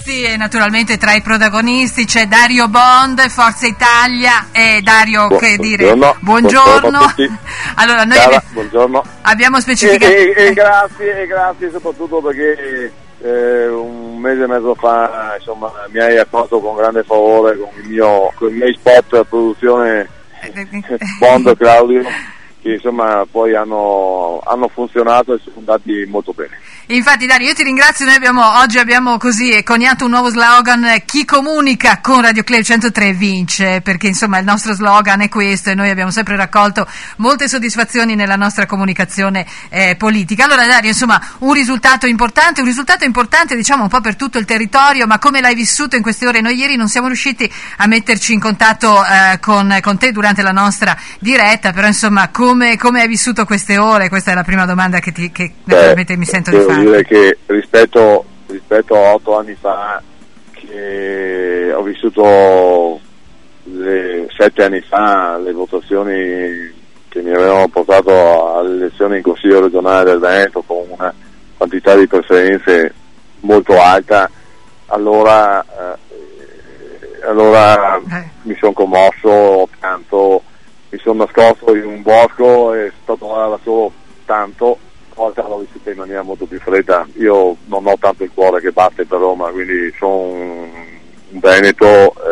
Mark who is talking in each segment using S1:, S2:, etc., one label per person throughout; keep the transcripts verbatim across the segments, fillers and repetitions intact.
S1: questi e naturalmente tra i protagonisti c'è Dario Bond, Forza Italia. E Dario,
S2: Bu-
S1: che dire,
S2: buongiorno,
S1: buongiorno.
S2: buongiorno
S1: Allora, noi
S2: Cara,
S1: abbiamo,
S2: buongiorno.
S1: abbiamo specificato.
S2: E, e, e grazie, e grazie soprattutto perché eh, un mese e mezzo fa, insomma, mi hai accolto con grande favore con il mio, con i miei spot a produzione Bond Claudio, che insomma poi hanno, hanno funzionato e sono andati molto bene.
S1: Infatti Dario, io ti ringrazio, noi abbiamo, oggi abbiamo così coniato un nuovo slogan: chi comunica con Radio Club centotré vince, perché insomma il nostro slogan è questo e noi abbiamo sempre raccolto molte soddisfazioni nella nostra comunicazione eh, politica. Allora Dario, insomma un risultato importante, un risultato importante diciamo un po' per tutto il territorio, ma come l'hai vissuto in queste ore? Noi ieri non siamo riusciti a metterci in contatto eh, con, con te durante la nostra diretta, però insomma come, come hai vissuto queste ore? Questa è la prima domanda che, ti, che Beh, naturalmente mi sento di fare.
S2: Devo dire che rispetto, rispetto a otto anni fa, che ho vissuto le, sette anni fa le votazioni che mi avevano portato alle elezioni in Consiglio regionale del Veneto con una quantità di preferenze molto alta, allora, eh, allora eh. mi sono commosso tanto, mi sono nascosto in un bosco e sono stato da solo tanto. Volta l'ho vissuta in maniera molto più fredda. Io non ho tanto il cuore che batte per Roma, quindi sono un veneto,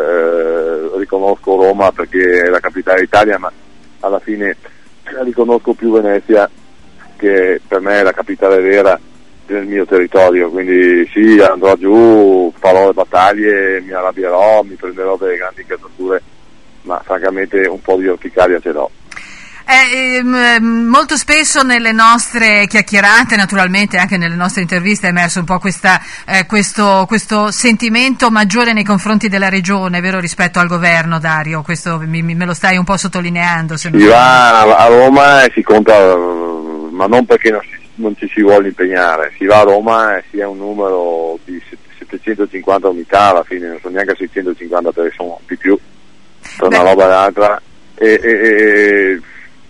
S2: eh, riconosco Roma perché è la capitale d'Italia, ma alla fine riconosco più Venezia, che per me è la capitale vera del mio territorio, quindi sì, andrò giù, farò le battaglie, mi arrabbierò, mi prenderò delle grandi incazzature, ma francamente un po' di orticaria ce l'ho.
S1: Eh, eh, molto spesso nelle nostre chiacchierate, naturalmente anche nelle nostre interviste, è emerso un po' questa, eh, questo, questo sentimento maggiore nei confronti della regione, vero, rispetto al governo, Dario? Questo mi, me lo stai un po' sottolineando. Se non
S2: si va a Roma e si conta, ma non perché non, si, non ci si vuole impegnare, si va a Roma e si è un numero di settecentocinquanta unità, alla fine non sono neanche seicentocinquanta perché sono di più, per una roba d'altra, e, e, e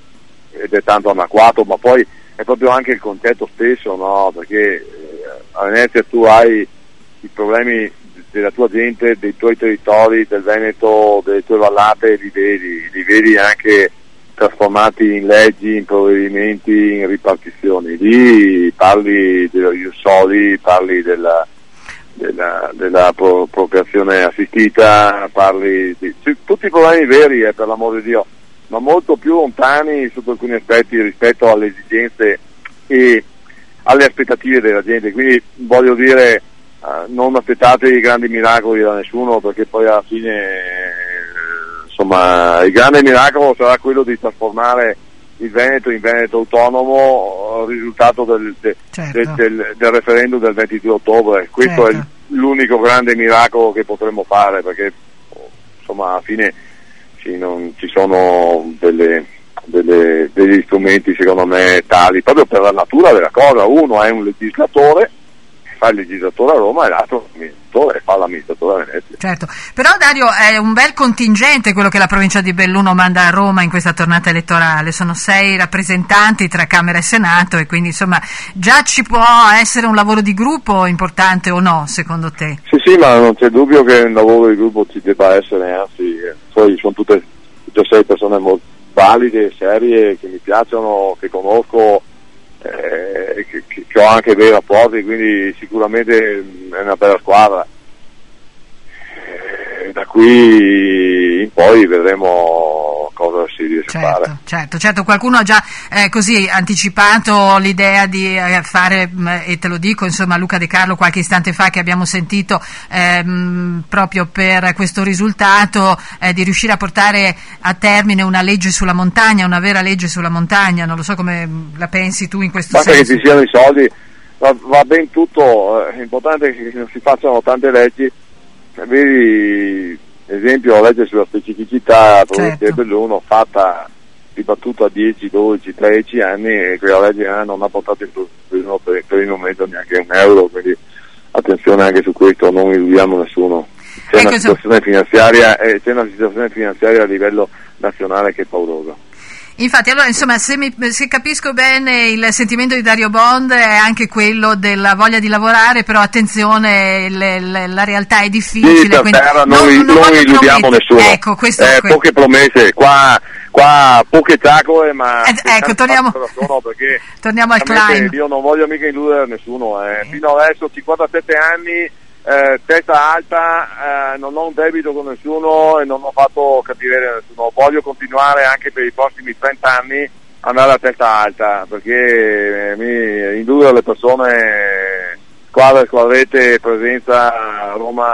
S2: ed è tanto anacquato, ma poi è proprio anche il concetto stesso, no? Perché eh, a Venezia tu hai i problemi della tua gente, dei tuoi territori, del Veneto, delle tue vallate, li vedi, li vedi anche trasformati in leggi, in provvedimenti, in ripartizioni. Lì parli dello ius soli, parli della, della, della pro, appropriazione assistita, parli di cioè, tutti i problemi veri, eh, per l'amor di Dio, ma molto più lontani sotto alcuni aspetti rispetto alle esigenze e alle aspettative della gente. Quindi voglio dire, uh, non aspettate i grandi miracoli da nessuno, perché poi alla fine eh, insomma il grande miracolo sarà quello di trasformare il Veneto in Veneto autonomo, uh, risultato del, de, certo. del, del, del referendum del ventidue ottobre. Questo certo. è l'unico grande miracolo che potremmo fare, perché insomma alla fine non ci sono delle, delle, degli strumenti secondo me tali, proprio per la natura della cosa. Uno è un legislatore, fa il legislatore a Roma, e l'altro l'amministratore, fa l'amministratore a Venezia.
S1: Certo, però Dario è un bel contingente quello che la provincia di Belluno manda a Roma in questa tornata elettorale, sono sei rappresentanti tra Camera e Senato, e quindi insomma già ci può essere un lavoro di gruppo importante o no, secondo te?
S2: Sì, sì, ma non c'è dubbio che un lavoro di gruppo ci debba essere, anzi poi sono tutte, tutte sei persone molto valide, serie, che mi piacciono, che conosco, eh, che, che, che ho anche bei rapporti, quindi sicuramente è una bella squadra. Eh, da qui in poi vedremo cosa si riesce
S1: certo,
S2: a fare.
S1: Certo, certo, qualcuno ha già eh, così anticipato l'idea di eh, fare, mh, e te lo dico, insomma, Luca De Carlo qualche istante fa che abbiamo sentito ehm, proprio per questo risultato, eh, di riuscire a portare a termine una legge sulla montagna, una vera legge sulla montagna. Non lo so come la pensi tu in questo
S2: Basta
S1: senso.
S2: che ci siano i soldi, va, va ben tutto, è importante che non si facciano tante leggi. Vedi, esempio, la legge sulla specificità provincia di Belluno, fatta, dibattuta a dieci, dodici, tredici anni, e quella legge non ha portato in Belluno per, per il momento neanche un euro, quindi attenzione anche su questo, non illudiamo nessuno. C'è, ecco, una situazione finanziaria, eh, c'è una situazione finanziaria a livello nazionale che è paurosa.
S1: Infatti, allora, insomma, se, mi, se capisco bene, il sentimento di Dario Bond è anche quello della voglia di lavorare, però attenzione, le, le, la realtà è difficile.
S2: Sì, per
S1: quindi
S2: terra
S1: non,
S2: non,
S1: non,
S2: non illudiamo nessuno.
S1: Ecco, questo
S2: eh,
S1: è que-
S2: poche promesse, qua, qua poche ciacole, ma
S1: eh, ecco, torniamo,
S2: sono perché
S1: torniamo al climb.
S2: Io non voglio mica illudere nessuno, eh. eh. Fino adesso cinquantasette anni, eh, testa alta, eh, non ho un debito con nessuno e non ho fatto capire a nessuno. Voglio continuare anche per i prossimi trenta anni andare a testa alta, perché mi illudere le persone, squadre, squadrette, presenza a Roma,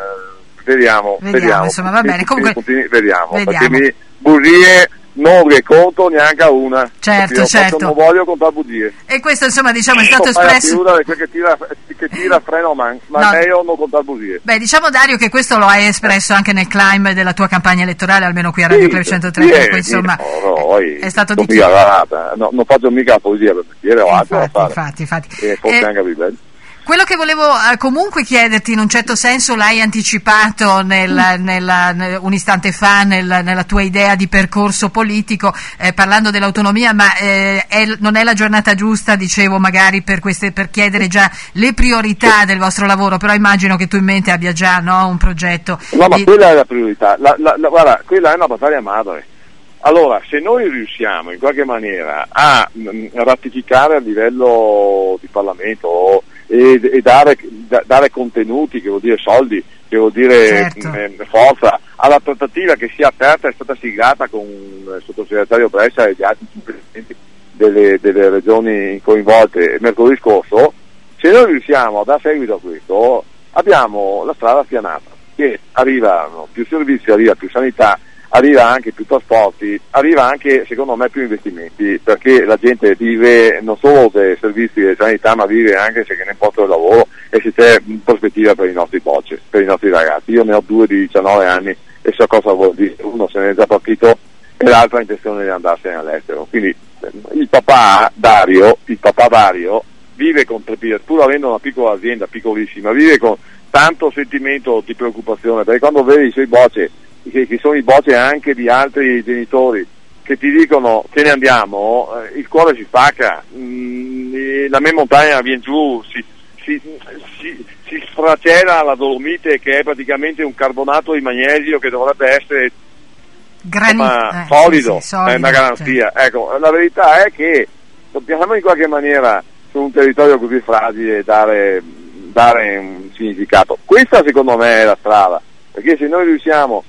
S2: eh, vediamo,
S1: vediamo,
S2: vediamo,
S1: insomma, va bene, comunque
S2: continui, vediamo,
S1: vediamo.
S2: Perché mi bugie non ne conto neanche a una.
S1: Certo, certo.
S2: Non voglio contare bugie.
S1: E questo, insomma, diciamo è stato espresso.
S2: La che tira, che tira freno man, ma no. Io non contare bugie.
S1: Beh, diciamo, Dario, che questo lo hai espresso anche nel climb della tua campagna elettorale, almeno qui a Radio
S2: sì,
S1: Club centotré,
S2: sì,
S1: dunque, insomma,
S2: no, no,
S1: è, è stato dichiarato.
S2: No, non faccio mica la poesia per mestiere, ho altro da fare.
S1: Infatti, infatti.
S2: E forse eh, anche più bello.
S1: Quello che volevo eh, comunque chiederti, in un certo senso l'hai anticipato nel, mm. nella, nel, un istante fa nel, nella tua idea di percorso politico, eh, parlando dell'autonomia, ma eh, è, non è la giornata giusta, dicevo, magari per, queste, per chiedere già le priorità del vostro lavoro, però immagino che tu in mente abbia già, no, un progetto.
S2: No, ma
S1: di...
S2: quella è la priorità, la, la, la, guarda, quella è una battaglia madre. Allora, se noi riusciamo in qualche maniera a mh, ratificare a livello di Parlamento e, e dare, da, dare contenuti, che vuol dire soldi, che vuol dire
S1: certo.
S2: mh, forza, alla trattativa che sia aperta, è stata siglata con il sottosegretario Brescia e gli altri presidenti delle, delle regioni coinvolte mercoledì scorso, se noi riusciamo a dare seguito a questo, abbiamo la strada spianata, che arrivano più servizi, arriva più sanità, arriva anche più trasporti, arriva anche, secondo me, più investimenti, perché la gente vive non solo dei servizi di sanità, ma vive anche se che ne posto del lavoro e se c'è prospettiva per i nostri bocce, per i nostri ragazzi. Io ne ho due di diciannove anni e so cosa vuol dire, uno se ne è già partito e l'altro ha intenzione di andarsene all'estero. Quindi il papà Dario, il papà Dario vive con trepidante, pur avendo una piccola azienda, piccolissima, vive con tanto sentimento di preoccupazione, perché quando vede i suoi bocce, Che, che sono i bocce anche di altri genitori che ti dicono che ne andiamo, eh, il cuore si spacca, mm, la mia montagna viene giù, si, si, si, si sfracela la Dolomite, che è praticamente un carbonato di magnesio che dovrebbe essere
S1: Grani-
S2: insomma,
S1: eh,
S2: solido,
S1: sì, sì, solido,
S2: è una garanzia.
S1: Cioè.
S2: Ecco, la verità è che dobbiamo in qualche maniera su un territorio così fragile dare, dare un significato. Questa secondo me è la strada, perché se noi riusciamo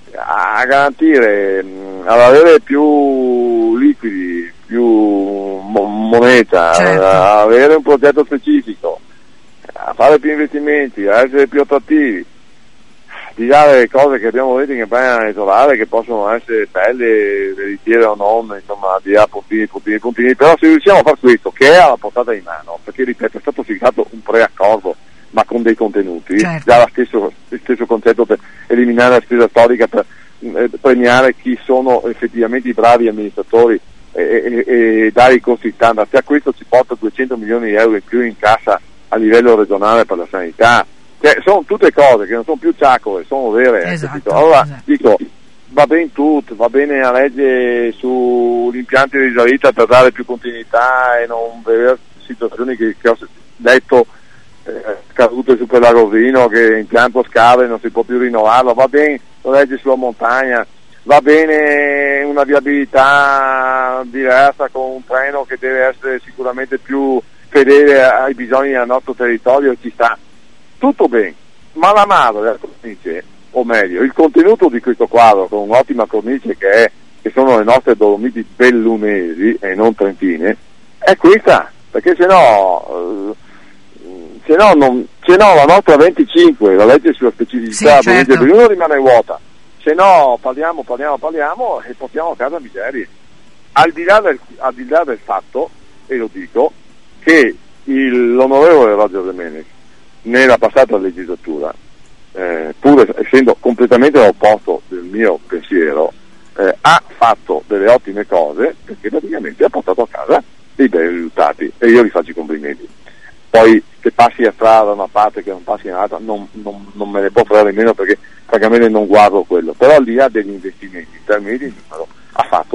S2: a garantire, ad avere più liquidi, più mo- moneta,
S1: certo.
S2: a avere un progetto specifico, a fare più investimenti, a essere più attrattivi, di dare le cose che abbiamo detto in campagna elettorale, che possono essere belle, veritiere o non, insomma, di là puntini, puntini, puntini, però se riusciamo a fare questo, che è alla portata di mano, perché ripeto, è stato siglato un preaccordo, ma con dei contenuti,
S1: certo.
S2: già lo stesso, il stesso concetto per eliminare la spesa storica, per eh, premiare chi sono effettivamente i bravi amministratori e, e, e dare i costi standard. Se a questo ci porta duecento milioni di euro in più in cassa a livello regionale per la sanità, cioè, sono tutte cose che non sono più ciacole, sono vere.
S1: Esatto,
S2: allora
S1: esatto.
S2: dico, va bene tutto, va bene la legge sugli impianti di risalita per dare più continuità e non vedere situazioni che, che ho detto Eh, cadute su quell'arovino, che impianto scade non si può più rinnovarlo, va bene la legge sulla montagna, va bene una viabilità diversa con un treno che deve essere sicuramente più fedele ai bisogni del nostro territorio, ci sta tutto bene, ma la madre della cornice, o meglio il contenuto di questo quadro, con un'ottima cornice che, è, che sono le nostre Dolomiti bellunesi e non trentine, è questa, perché se no eh, se no, non, se no la nostra venticinque, la legge sulla specificità,
S1: sì, certo.
S2: per uno rimane vuota, se no parliamo, parliamo, parliamo e portiamo a casa miserie. Al di là del, al di là del fatto, e lo dico, che il, l'onorevole Roger Domenech nella passata legislatura, eh, pur essendo completamente all'opposto del mio pensiero, eh, ha fatto delle ottime cose, perché praticamente ha portato a casa dei bei risultati e io gli faccio i complimenti. Poi che passi a strada da una parte, che non passi all'altra, non, non, non me ne può fare nemmeno, perché francamente non guardo quello, però al di là degli investimenti in termini di numero ha fatto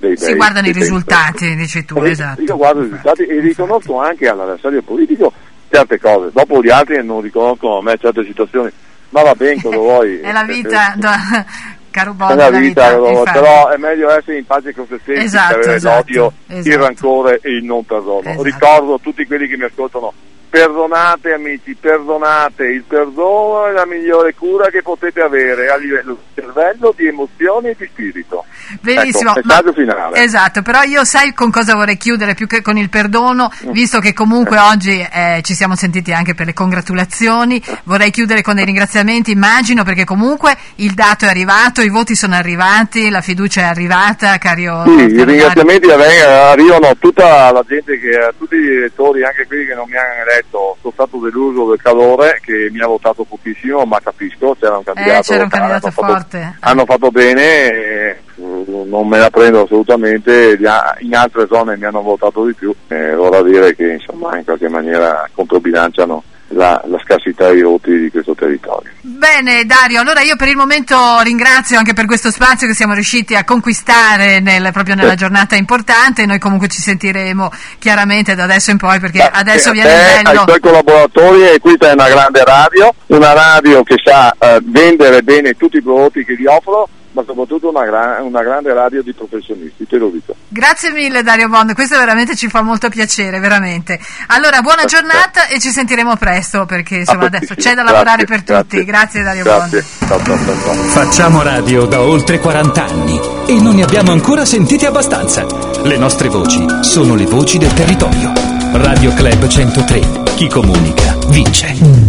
S2: dei
S1: si guardano i risultati, dici tu,
S2: eh,
S1: esatto.
S2: Io guardo i risultati e riconosco anche all'avversario politico certe cose, dopo gli altri non riconoscono a me certe situazioni, ma va bene, cosa vuoi?
S1: È la vita, do, caro Bondo,
S2: è la vita,
S1: vita
S2: lo, però è meglio essere in pace con se stessi,
S1: esatto,
S2: che avere
S1: esatto,
S2: l'odio,
S1: esatto.
S2: il rancore e il non perdono.
S1: Esatto.
S2: Ricordo a tutti quelli che mi ascoltano: perdonate amici, perdonate, il perdono è la migliore cura che potete avere a livello di cervello, di emozioni e di spirito.
S1: Benissimo,
S2: ecco, messaggio finale.
S1: Esatto, però io sai con cosa vorrei chiudere più che con il perdono, visto che comunque oggi eh, ci siamo sentiti anche per le congratulazioni, vorrei chiudere con dei ringraziamenti, immagino, perché comunque il dato è arrivato, i voti sono arrivati, la fiducia è arrivata, caro.
S2: Sì,
S1: caro
S2: i ringraziamenti arrivano a tutta la gente, che a tutti gli elettori, anche quelli che non mi hanno eletto. Sono stato deluso del calore, che mi ha votato pochissimo, ma capisco, c'era un candidato,
S1: eh, c'era un candidato
S2: hanno
S1: forte.
S2: Fatto, hanno fatto bene, e non me la prendo assolutamente, in altre zone mi hanno votato di più, eh, vorrà dire che insomma in qualche maniera controbilanciano La, la scarsità dei voti di questo territorio.
S1: Bene Dario, allora io per il momento ringrazio anche per questo spazio che siamo riusciti a conquistare nel, proprio nella sì. giornata importante. Noi comunque ci sentiremo chiaramente da adesso in poi, perché Beh, adesso viene
S2: te,
S1: bello.
S2: Ai tuoi collaboratori, e questa è una grande radio, una radio che sa uh, vendere bene tutti i prodotti che gli offro, ma soprattutto una, gra- una grande radio di professionisti, te lo dico.
S1: Grazie mille Dario Bond, questo veramente ci fa molto piacere, veramente. Allora, buona grazie. giornata e ci sentiremo presto, perché insomma adesso c'è da lavorare grazie, per grazie. tutti. Grazie Dario grazie. Bond.
S2: Ciao, ciao, ciao, ciao.
S3: Facciamo radio da oltre quaranta anni e non ne abbiamo ancora sentiti abbastanza. Le nostre voci sono le voci del territorio. Radio Club centotré, chi comunica vince.